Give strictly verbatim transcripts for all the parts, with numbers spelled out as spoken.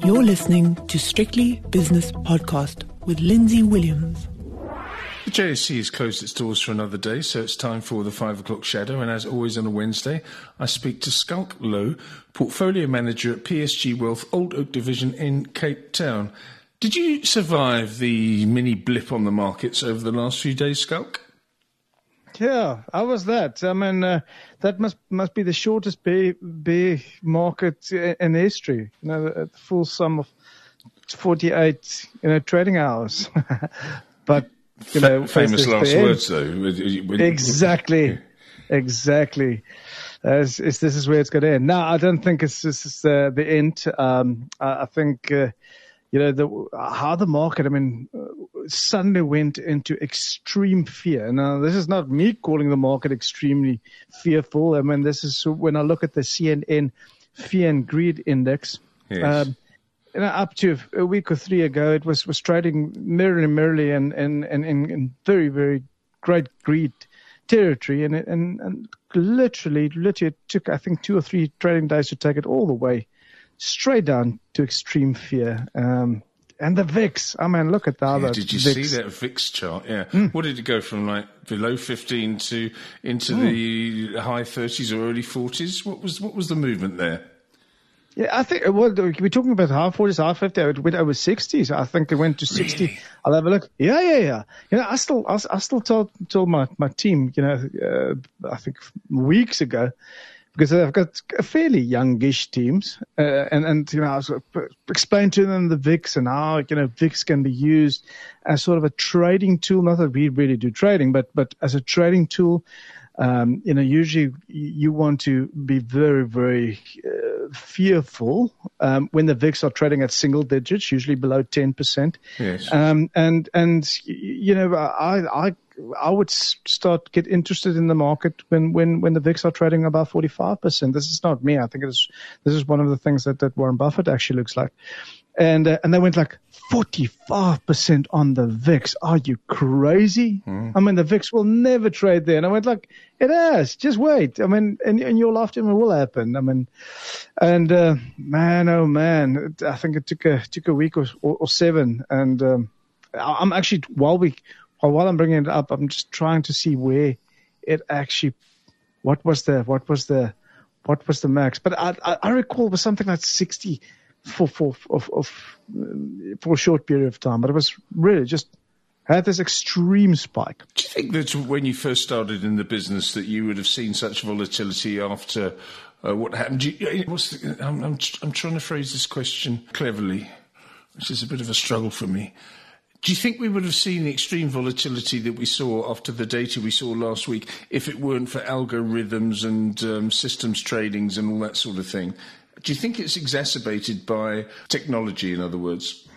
You're listening to Strictly Business Podcast with Lindsay Williams. The J S C has closed its doors for another day, so it's time for the five o'clock shadow. And as always on a Wednesday, I speak to Schalk Louw, Portfolio Manager at P S G Wealth Old Oak Division in Cape Town. Did you survive the mini blip on the markets over the last few days, Schalk? Yeah, how was that? I mean, uh, that must must be the shortest bear, bear market in history. You know, the full sum of forty-eight, you know, trading hours. But you know, F- famous last words, though. When, exactly, exactly. As, as this is where it's going to end. No, I don't think it's this is uh, the end. Um, I, I think. Uh, You know, the, how the market, I mean, uh, suddenly went into extreme fear. Now, this is not me calling the market extremely fearful. I mean, this is when I look at the C N N Fear and Greed Index. Yes. Um, you know, up to a week or three ago, it was, was trading merrily, merrily and, and, and, and in very, very great greed territory. And, it, and, and literally, literally it took, I think, two or three trading days to take it all the way straight down to extreme fear. Um, and the V I X, I mean, look at the other yeah, Did you V I X. see that V I X chart? Yeah. Mm. What did it go from, like, below fifteen to into mm. the high thirties or early forties? What was what was the movement there? Yeah, I think, well, we're talking about high forties, high fifties, it went over sixties. I think it went to sixty. Really? I'll have a look. Yeah, yeah, yeah. You know, I still, I, I still told, told my, my team, you know, uh, I think weeks ago, because I've got a fairly youngish teams, uh, and, and, you know, I was explained to them the V I X and how, you know, V I X can be used as sort of a trading tool. Not that we really do trading, but, but as a trading tool. Um, you know, usually you want to be very, very uh, fearful um, when the V I X are trading at single digits, usually below ten percent. Yes. Um, and, and, you know, I, I, I would start get interested in the market when, when, when the V I X are trading about forty-five percent. This is not me. I think it is, this is one of the things that, that Warren Buffett actually looks like. And, uh, and they went like forty-five percent on the V I X. Are you crazy? Mm. I mean, the V I X will never trade there. And I went like, it has. Just wait. I mean, and, and your lifetime will happen. I mean, and, uh, man, oh man, I think it took a, took a week or, or, or seven. And, um, I'm actually, while we, while I'm bringing it up, I'm just trying to see where it actually, what was the, what was the, what was the max? But I, I, I recall it was something like sixty for, for, of, of, for a short period of time, but it was really just had this extreme spike. Do you think that when you first started in the business that you would have seen such volatility after uh, what happened? Do you, what's the, I'm, I'm, I'm trying to phrase this question cleverly, which is a bit of a struggle for me. Do you think we would have seen the extreme volatility that we saw after the data we saw last week if it weren't for algorithms and um, systems tradings and all that sort of thing? Do you think it's exacerbated by technology, in other words?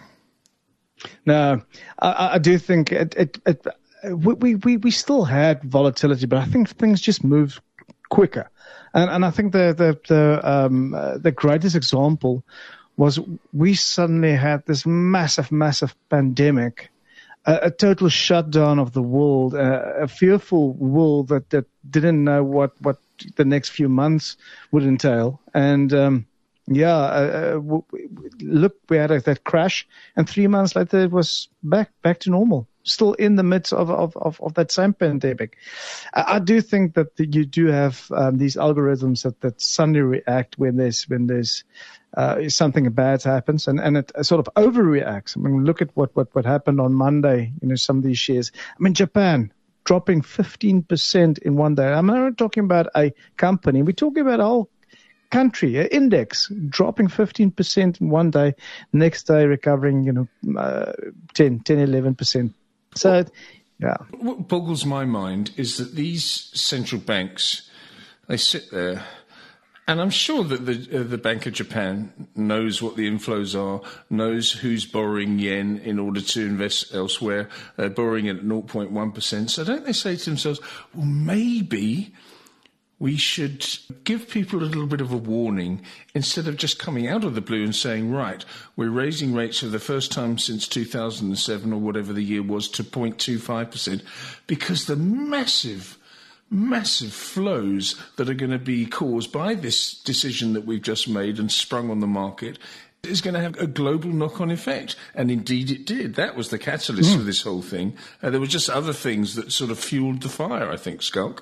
No, I, I do think it, it, it, we, we, we still had volatility, but I think things just moved quicker. And, and I think the, the, the, um, uh, the greatest example was we suddenly had this massive, massive pandemic, a, a total shutdown of the world, uh, a fearful world that, that didn't know what, what the next few months would entail. And, um, yeah, uh, w- w- look, we had a, that crash, and three months later it was back, back to normal. Still in the midst of, of, of, of that same pandemic. I, I do think that the, you do have um, these algorithms that, that suddenly react when there's when there's uh, something bad happens, and, and it sort of overreacts. I mean, look at what, what, what happened on Monday. You know, some of these shares. I mean, Japan dropping fifteen percent in one day. I'm not talking about a company. We're talking about a whole country, an index dropping fifteen percent in one day, next day recovering, you know, uh, ten, ten, eleven percent. So, yeah. What boggles my mind is that these central banks, they sit there, and I'm sure that the uh, the Bank of Japan knows what the inflows are, knows who's borrowing yen in order to invest elsewhere, uh, borrowing at zero point one percent. So don't they say to themselves, well, maybe we should give people a little bit of a warning instead of just coming out of the blue and saying, right, we're raising rates for the first time since two thousand seven or whatever the year was to zero point two five percent, because the massive, massive flows that are going to be caused by this decision that we've just made and sprung on the market is going to have a global knock-on effect. And indeed it did. That was the catalyst mm. for this whole thing. Uh, there were just other things that sort of fueled the fire, I think, Schalk.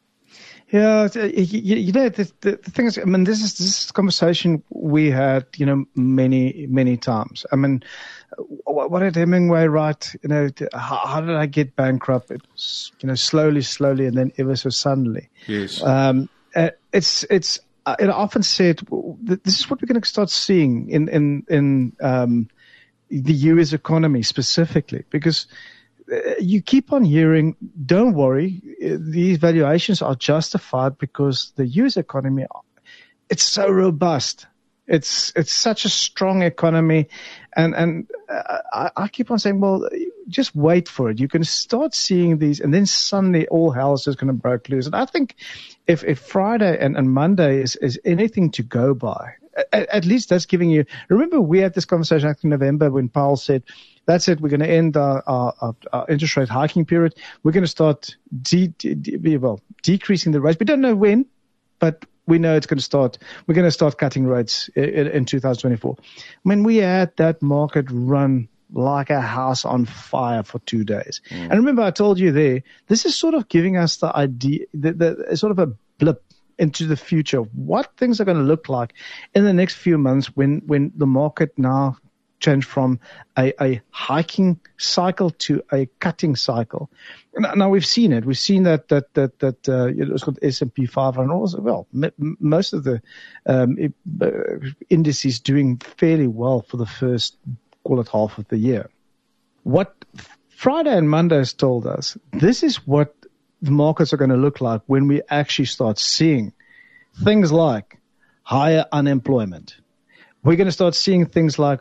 Yeah, you, you know, the, the, the thing is, I mean, this is this is a conversation we had, you know, many, many times. I mean, what, what did Hemingway write? You know, how, how did I get bankrupt? It was, you know, slowly, slowly, and then ever so suddenly. Yes. Um, it's, it's, it often said, this is what we're going to start seeing in, in, in, um, the U S economy specifically, because you keep on hearing, don't worry, these valuations are justified because the U S economy, it's so robust. It's it's such a strong economy. And, and I, I keep on saying, well, just wait for it. You can start seeing these, and then suddenly all hell is just going to break loose. And I think if, if Friday and, and Monday is, is anything to go by, at, at least that's giving you – remember we had this conversation in November when Powell said – that's it. We're going to end our, our, our interest rate hiking period. We're going to start de- de- well, decreasing the rates. We don't know when, but we know it's going to start. We're going to start cutting rates in, in two thousand twenty-four. When we had that market run like a house on fire for two days. Mm. And remember, I told you there, this is sort of giving us the idea, the, the sort of a blip into the future, what things are going to look like in the next few months when, when the market now change from a, a hiking cycle to a cutting cycle. Now, now we've seen it. We've seen that that that that uh, it's called S and P five hundred. Also, well, m- most of the um, it, uh, indices doing fairly well for the first, call it half of the year. What Friday and Monday has told us, this is what the markets are going to look like when we actually start seeing things like higher unemployment. We're going to start seeing things like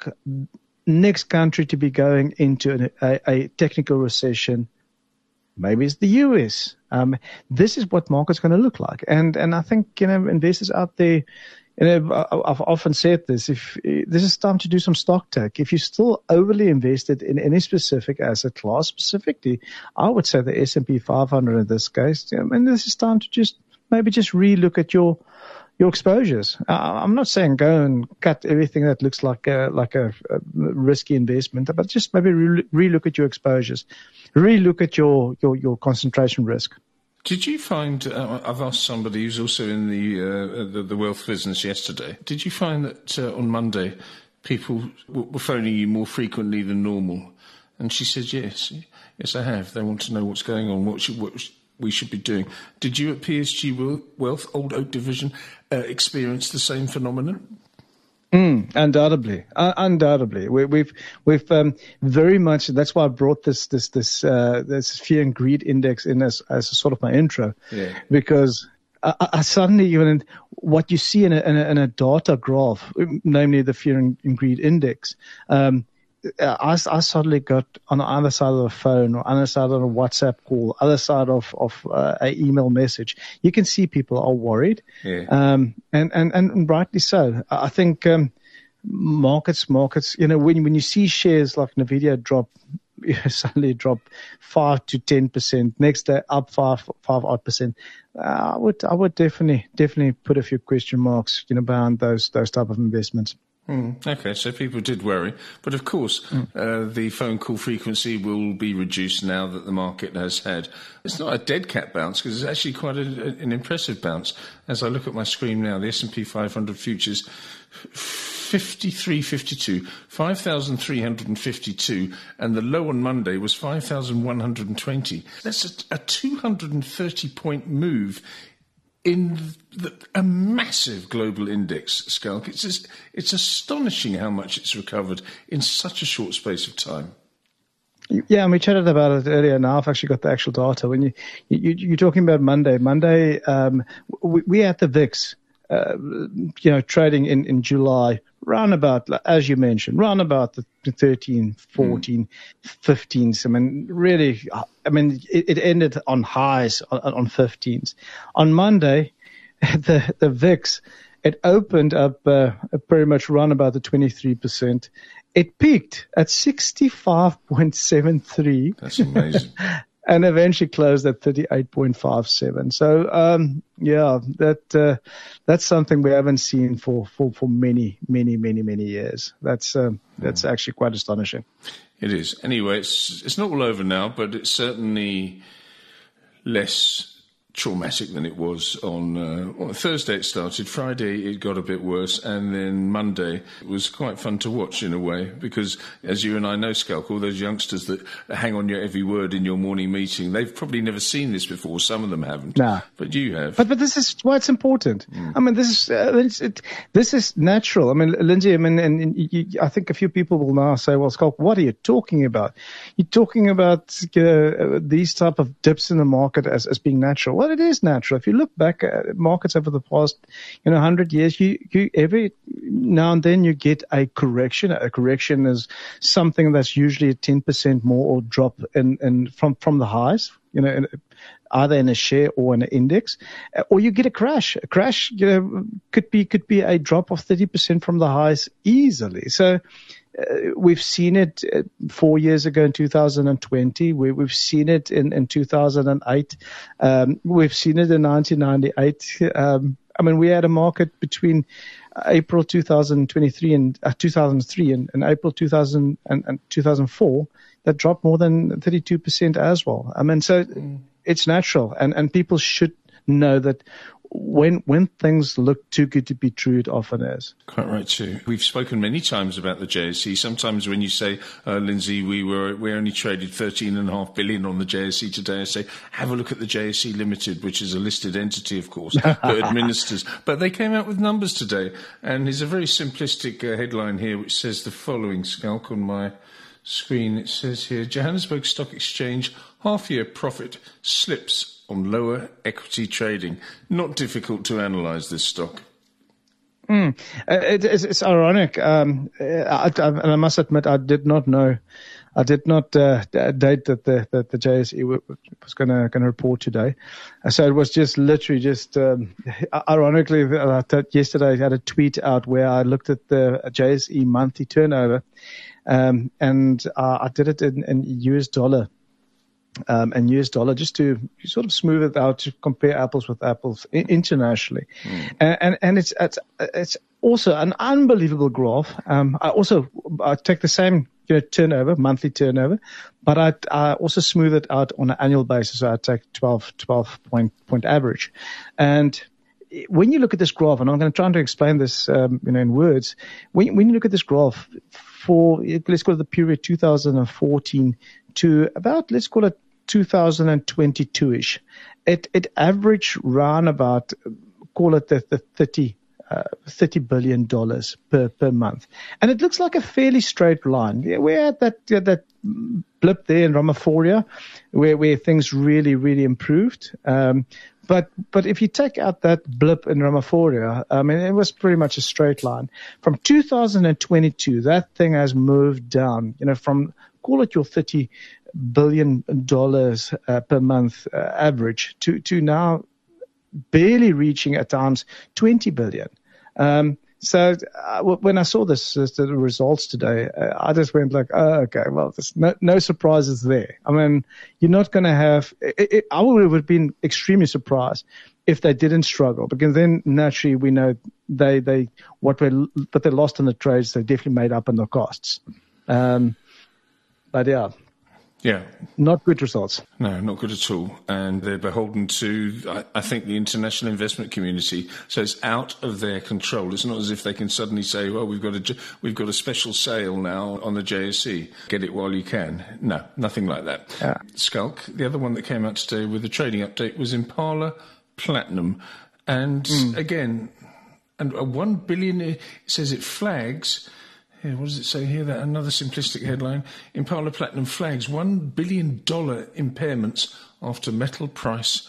next country to be going into an, a, a technical recession. Maybe it's the U S. Um, this is what markets are going to look like. And, and I think, you know, investors out there, you know, I've often said this, if this is time to do some stock take. If you're still overly invested in any specific asset class, specifically, I would say the S and P five hundred in this case, I mean, this is time to just maybe just relook at your your exposures. Uh, I'm not saying go and cut everything that looks like a, like a, a risky investment, but just maybe re- relook at your exposures, relook at your, your, your concentration risk. Did you find, uh, I've asked somebody who's also in the, uh, the the wealth business yesterday, did you find that uh, on Monday people w- were phoning you more frequently than normal? And she said, yes, yes I have. They want to know what's going on, what should, what should, we should be doing. Did you at P S G Wealth, Old Oak Division, uh, experience the same phenomenon? Mm, undoubtedly, uh, undoubtedly, we, we've we've um, very much. That's why I brought this this this uh, this fear and greed index in as as a sort of my intro, yeah. Because I, I suddenly even what you see in a, in a in a data graph, namely the fear and greed index. Um, I, I suddenly got on the other side of the phone or other side of a WhatsApp call, other side of, of uh, an email message. You can see people are worried. Yeah. Um, and, and, and rightly so. I think, um, markets, markets, you know, when, when you see shares like Nvidia drop, you know, suddenly drop five to ten percent, next day up five, five odd percent. Uh, I would, I would definitely, definitely put a few question marks, you know, behind those, those type of investments. Mm, okay, so people did worry. But of course, mm. uh, the phone call frequency will be reduced now that the market has had. It's not a dead cat bounce because it's actually quite a, an impressive bounce. As I look at my screen now, the S and P five hundred futures, fifty-three fifty-two, five thousand three hundred fifty-two, and the low on Monday was five thousand one hundred twenty. That's a, a two hundred thirty point move in the, a massive global index, Schalk. It's just, it's astonishing how much it's recovered in such a short space of time. Yeah, and we chatted about it earlier. Now I've actually got the actual data. When you, you you're talking about Monday, Monday, um, we, we had the V I X, uh, you know, trading in, in July, round about, as you mentioned, round about the thirteen, fourteen, mm. fifteens. I mean, really, I mean, it, it ended on highs on, on fifteens. On Monday, the, the V I X, it opened up uh, pretty much round about the twenty-three percent. It peaked at sixty-five point seven three. That's amazing. and eventually closed at thirty-eight point five seven. So, um, yeah, that uh, that's something we haven't seen for, for, for many, many, many, many years. That's um, that's mm. actually quite astonishing. It is. Anyway, it's it's not all over now, but it's certainly less traumatic than it was on, uh, on Thursday. It started. Friday it got a bit worse, and then Monday it was quite fun to watch in a way, because as you and I know, Schalk, all those youngsters that hang on your every word in your morning meeting, they've probably never seen this before. Some of them haven't. No. But you have. But but this is why it's important. Mm. I mean, this is uh, it's, it, this is natural. I mean, Lindsay, I mean, and, and you, I think a few people will now say, well, Schalk, what are you talking about? You're talking about uh, these type of dips in the market as, as being natural. Well, it is natural. If you look back at markets over the past, you know, hundred years, you, you every now and then you get a correction. A correction is something that's usually a ten percent more or drop in, in from, from the highs, you know, in, either in a share or in an index, or you get a crash. A crash, you know, could be, could be a drop of thirty percent from the highs easily. So, Uh, we've seen it uh, four years ago in two thousand twenty. We, we've seen it in, in two thousand eight. Um, we've seen it in nineteen ninety-eight. Um, I mean, we had a market between April two thousand twenty-three and uh, two thousand three and, and April two thousand and, and two thousand four that dropped more than thirty-two percent as well. I mean, so mm. it's natural, and, and people should know that when when things look too good to be true, it often is. Quite right too. We've spoken many times about the J S E. Sometimes when you say, uh, Lindsay, we were we only traded thirteen and a half billion on the J S E today, I say, have a look at the J S E Limited, which is a listed entity, of course, that administers. But they came out with numbers today, and there's a very simplistic uh, headline here which says the following, Schalk, on my screen. It says here, Johannesburg Stock Exchange half-year profit slips on lower equity trading. Not difficult to analyse this stock. Mm. It, it's, it's ironic. Um, I, I, and I must admit, I did not know. I did not uh, date that the that the J S E was going to going to report today. So it was just literally just um, ironically. Uh, yesterday I had a tweet out where I looked at the J S E monthly turnover, um, and uh, I did it in, in U S dollar. Um, and U S dollar, just to sort of smooth it out, to compare apples with apples internationally. Mm. And, and, and it's, it's, it's also an unbelievable graph. Um, I also, I take the same, you know, turnover, monthly turnover, but I, I also smooth it out on an annual basis. So I take twelve, twelve point, point average. And when you look at this graph, and I'm going to try to explain this, um, you know, in words, when, when you look at this graph for, let's call it the period two thousand fourteen to about, let's call it two thousand twenty-two-ish, it, it averaged round about, call it the, the thirty, uh, thirty billion dollars per, per month. And it looks like a fairly straight line. Yeah, we're at that, uh, that blip there in Ramaphoria where, where things really, really improved. Um, But but if you take out that blip in Ramaphoria, I mean, it was pretty much a straight line. From two thousand twenty-two, that thing has moved down, you know, from, call it your thirty billion dollars uh, per month uh, average to, to now barely reaching at times twenty billion. Um, so uh, when I saw this, uh, the results today, uh, I just went like, oh, okay, well, there's no, no surprises there. I mean, you're not going to have, it, it, I would have been extremely surprised if they didn't struggle, because then naturally we know they, they, what we, what they lost in the trades, they definitely made up in the costs. Um, but yeah. Yeah. Not good results. No, not good at all. And they're beholden to, I, I think, the international investment community. So it's out of their control. It's not as if they can suddenly say, well, we've got a, we've got a special sale now on the J S E. Get it while you can. No, nothing like that. Yeah. Schalk, the other one that came out today with a trading update was Impala Platinum. And mm. again, and a one billion, it says it flags. Yeah, what does it say here? That another simplistic headline. Impala Platinum flags one billion dollars impairments after metal price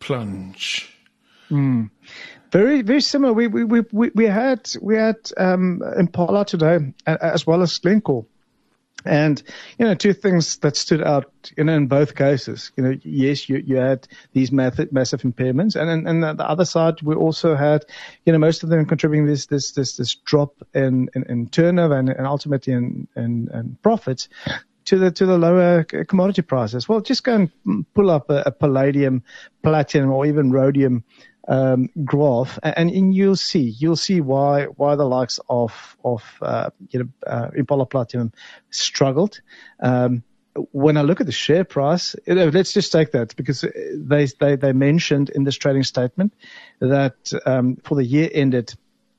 plunge. Mm. Very, very similar. We, we, we, we had, we had, um, Impala today, as well as Glencore. And, you know, two things that stood out, you know, in both cases. You know, yes, you, you had these massive, massive impairments. And, and, and on the other side, we also had, you know, most of them contributing this, this, this, this drop in, in, in turnover and, and ultimately in, in, in profits. to the to the lower commodity prices? Well, just go and pull up a, a palladium, platinum, or even rhodium um, graph, and, and you'll see you'll see why why the likes of of uh, you know uh, Impala Platinum struggled. Um, when I look at the share price, you know, let's just take that, because they they they mentioned in this trading statement that um, for the year ended,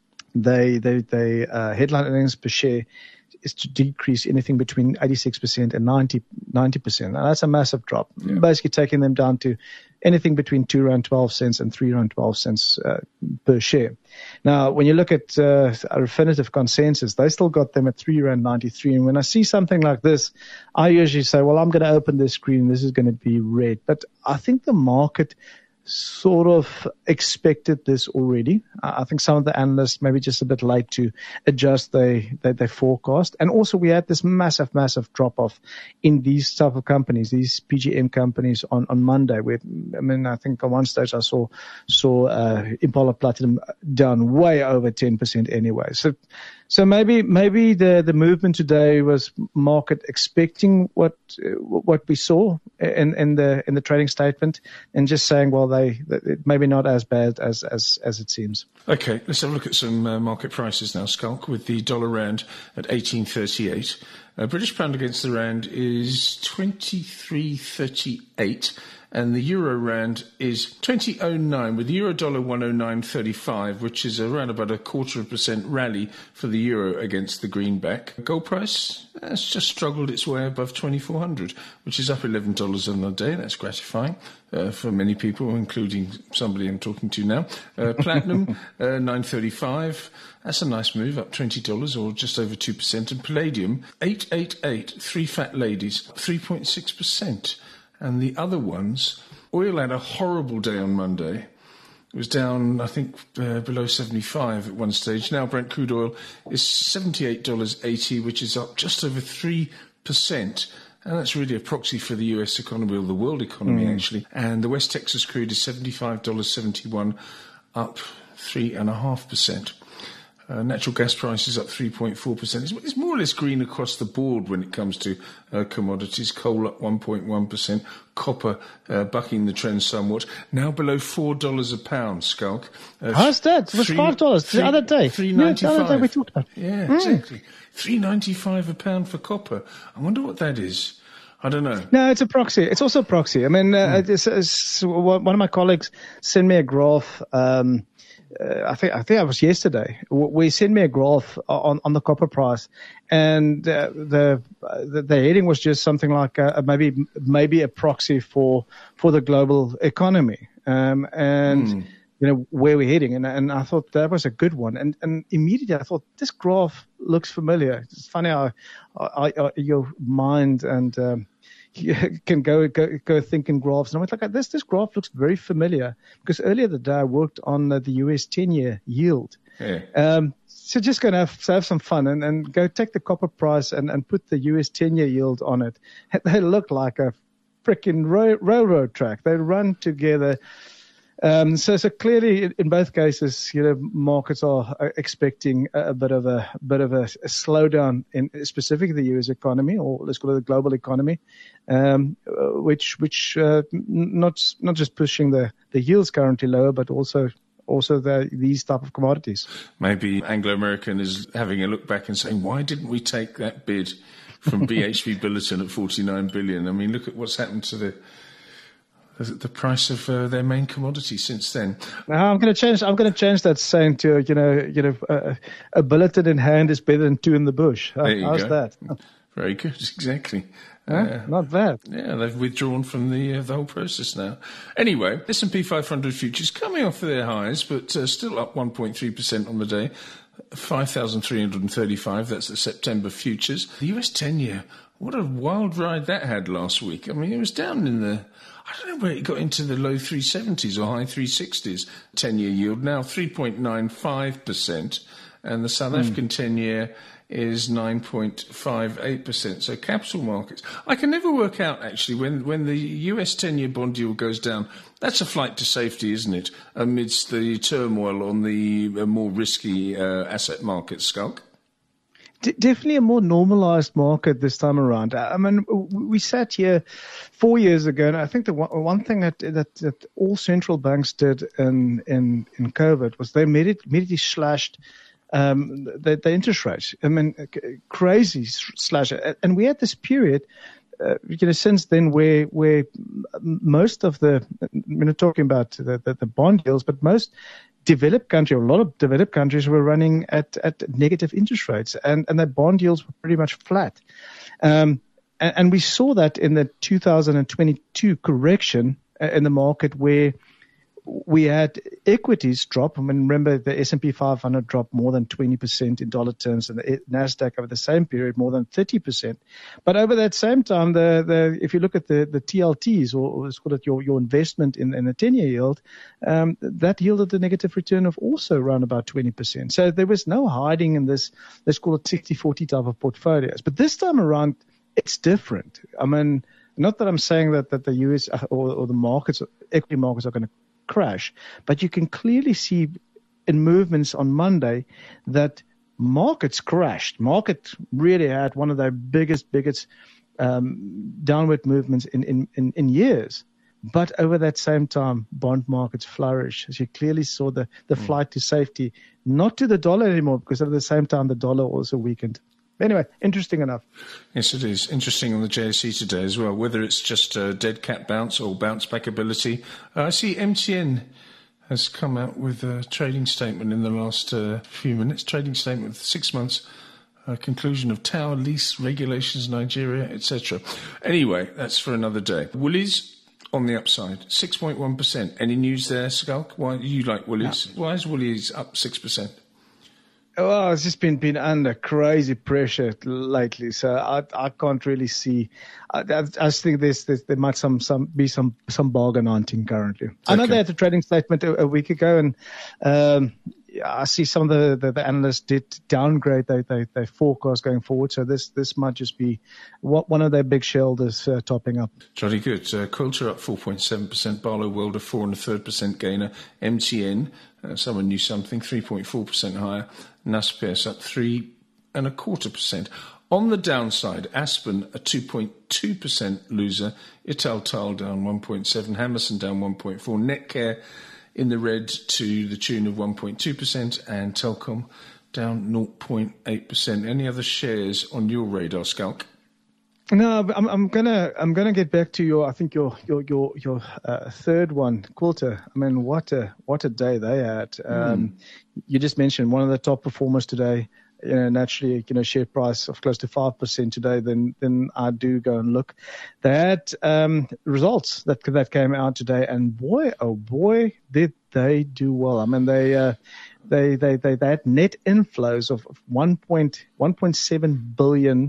they they they uh, headline earnings per share is to decrease anything between eighty-six percent and ninety percent. Now, that's a massive drop, yeah. Basically taking them down to anything between two rand twelve cents and three rand twelve cents uh, per share. Now, when you look at uh, a Refinitiv consensus, they still got them at three rand ninety-three. And when I see something like this, I usually say, well, I'm going to open this screen. This is going to be red. But I think the market sort of expected this already. I think some of the analysts maybe just a bit late to adjust their, their, their forecast. And also we had this massive, massive drop off in these type of companies, these P G M companies on, on Monday. Where, I mean, I think on one stage I saw, saw, uh, Impala Platinum down way over ten percent anyway. So, so maybe, maybe the, the movement today was market expecting what, what we saw in, in the, in the trading statement, and just saying, well, they, maybe not as bad as, as, as it seems. Okay, let's have a look at some uh, market prices now, Schalk, with the dollar rand at eighteen thirty-eight. Uh, British pound against the rand is twenty-three thirty-eight. And the euro rand is twenty oh nine, with the euro dollar one oh nine thirty-five, which is around about a quarter of a percent rally for the euro against the greenback. Gold price has just struggled its way above twenty-four hundred, which is up eleven dollars on the day. That's gratifying uh, for many people, including somebody I'm talking to now. Uh, platinum, uh, nine thirty-five. That's a nice move, up twenty dollars or just over two percent. And palladium, eight eighty-eight, three fat ladies, three point six percent. And the other ones, oil had a horrible day on Monday. It was down, I think, uh, below seventy-five at one stage. Now Brent crude oil is seventy-eight dollars eighty, which is up just over three percent. And that's really a proxy for the U S economy, or the world economy, mm. actually. And the West Texas crude is seventy-five dollars seventy-one, up three point five percent. Uh, natural gas prices up three point four percent. It's, it's more or less green across the board when it comes to uh, commodities. Coal up one point one percent. Copper uh, bucking the trend somewhat. Now below four dollars a pound, Schalk. Uh, How's that? It was three, five dollars three, the other day. three ninety-five. Yeah, the other day we talked about. Yeah, mm. exactly. three ninety-five a pound for copper. I wonder what that is. I don't know. No, it's a proxy. It's also a proxy. I mean, uh, mm. it's, it's, one of my colleagues sent me a graph. Um, Uh, I think I think that was yesterday. We sent me a graph on, on the copper price, and uh, the, the the heading was just something like uh, maybe maybe a proxy for for the global economy, um, and mm. you know where we're heading. And and I thought that was a good one. And and immediately I thought, this graph looks familiar. It's funny how I, I, your mind and um, you can go, go, go think in graphs. And I went like, this, this graph looks very familiar, because earlier the day I worked on uh, the U S ten-year yield. Yeah. Um, so just going to have, so have some fun and, and go take the copper price and, and put the U S ten-year yield on it. They look like a freaking ro- railroad track. They run together. Um, so, so clearly, in both cases, you know, markets are expecting a, a bit of a bit of a, a slowdown in specifically the U S economy, or let's call it the global economy, um, which which uh, not not just pushing the, the yields currently lower, but also also the, these type of commodities. Maybe Anglo American is having a look back and saying, why didn't we take that bid from B H P Billiton at forty-nine billion? I mean, look at what's happened to the. the price of uh, their main commodity since then. Now I'm going to change. I'm going to change that saying to you know, you know, uh, a bulletin in hand is better than two in the bush. How, there you how's go. that? Very good. Exactly. Huh? Uh, Not bad. Yeah, they've withdrawn from the uh, the whole process now. Anyway, S and P five hundred futures coming off their highs, but uh, still up one point three percent on the day. five thousand three hundred thirty-five. That's the September futures. The U S ten-year. What a wild ride that had last week. I mean, it was down in the. I don't know where it got into the low three seventies or high three sixties, ten-year yield, now three point nine five percent, and the South mm. African ten-year is nine point five eight percent. So capital markets. I can never work out, actually, when, when the U S ten-year bond yield goes down, that's a flight to safety, isn't it, amidst the turmoil on the uh, more risky uh, asset markets, Schalk? D- definitely a more normalized market this time around. I mean, we sat here four years ago, and I think the one, one thing that, that that all central banks did in in, in COVID was they immediately slashed um, the, the interest rates. I mean, crazy slash. And we had this period, uh, you know, since then where where most of the, we're not talking about the, the, the bond yields, but most developed countries, a lot of developed countries were running at, at negative interest rates, and, and their bond yields were pretty much flat. Um, and, and we saw that in the two thousand twenty-two correction in the market where we had equities drop. I mean, remember the S and P five hundred dropped more than twenty percent in dollar terms, and the NASDAQ over the same period more than thirty percent. But over that same time, the, the if you look at the, the T L Ts, or, or let's call it your, your investment in, in a ten-year yield, um, that yielded a negative return of also around about twenty percent. So there was no hiding in this, let's call it sixty forty type of portfolios. But this time around, it's different. I mean, not that I'm saying that, that the U S or, or the markets, equity markets are going to crash, but you can clearly see in movements on Monday that markets crashed. Market really had one of their biggest, biggest um, downward movements in, in, in, in years. But over that same time, bond markets flourished. As you clearly saw the, the mm. flight to safety, not to the dollar anymore, because at the same time, the dollar also weakened. Anyway, interesting enough. Yes, it is. Interesting on the J S E today as well, whether it's just a dead cat bounce or bounce back ability. Uh, I see M T N has come out with a trading statement in the last uh, few minutes. Trading statement with six months, uh, conclusion of tower lease regulations, Nigeria, et cetera. Anyway, that's for another day. Woolies on the upside, six point one percent. Any news there, Skulk? Why you like Woolies? No. Why is Woolies up six percent? Well, it's just been been under crazy pressure lately, so I I can't really see. I, I, I just think there's, there's there might some some be some some bargain hunting currently. Okay. I know they had a trading statement a, a week ago, and um, I see some of the, the, the analysts did downgrade their they, they forecast going forward. So this this might just be one of their big shareholders uh, topping up. Jolly good. Uh, Quilter up four point seven percent. Barlow Wilder four and a third percent gainer. M T N, uh, someone knew something, three point four percent higher. Naspers up three and a quarter percent. On the downside, Aspen a two point two percent loser. Italtal down one point seven. Hammerson down one point four. Netcare in the red to the tune of one point two percent, and Telcom down zero point eight percent. Any other shares on your radar, Skulk? No, I'm, I'm gonna I'm gonna get back to your I think your your your your uh, third one, Quilter. I mean, what a what a day they had. Um, mm. You just mentioned one of the top performers today. You know, naturally, you know, share price of close to five percent today. Then, then I do go and look. They had um, results that that came out today, and boy, oh boy, did they do well. I mean, they uh, they, they they they had net inflows of one point one point seven billion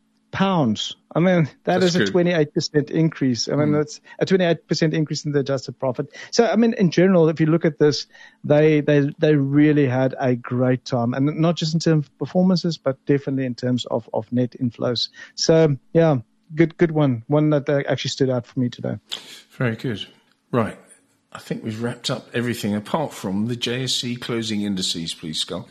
pounds. I mean, that that's is good. A twenty-eight percent increase. I mean, mm. that's a twenty-eight percent increase in the adjusted profit. So, I mean, in general, if you look at this, they, they, they really had a great time, and not just in terms of performances, but definitely in terms of, of net inflows. So, yeah, good, good one. One that actually stood out for me today. Very good. Right. I think we've wrapped up everything apart from the J S E closing indices, please, Skulk.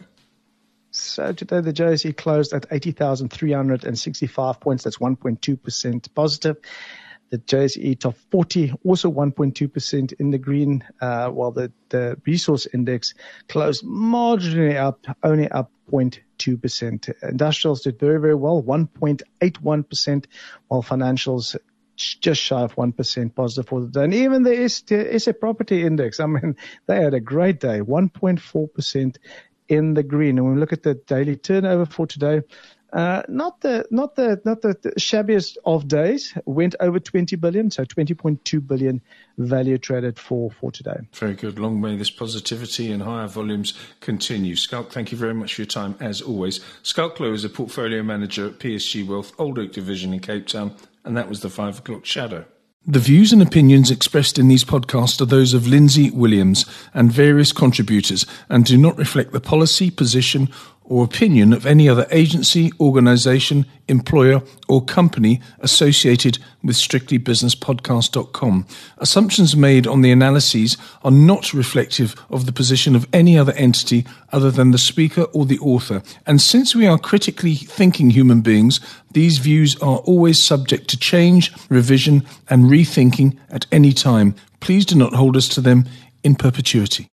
So today the J S E closed at eighty thousand three hundred sixty-five points. That's one point two percent positive. The J S E top forty also one point two percent in the green, uh, while the, the resource index closed marginally up, only up zero point two percent. Industrials did very, very well, one point eight one percent, while financials just shy of one percent positive for the day. And even the S A Property Index, I mean, they had a great day, one point four percent in the green. And when we look at the daily turnover for today, uh, not the not the not the, the shabbiest of days, went over twenty billion, so twenty point two billion value traded for for today. Very good. Long may this positivity and higher volumes continue. Skulk, thank you very much for your time as always. Skulk Lowe is a portfolio manager at P S G Wealth, Old Oak Division in Cape Town, and that was the five o'clock shadow. The views and opinions expressed in these podcasts are those of Lindsay Williams and various contributors and do not reflect the policy, position or opinion of any other agency, organisation, employer or company associated with strictly business podcast dot com. Assumptions made on the analyses are not reflective of the position of any other entity other than the speaker or the author. And since we are critically thinking human beings, these views are always subject to change, revision and rethinking at any time. Please do not hold us to them in perpetuity.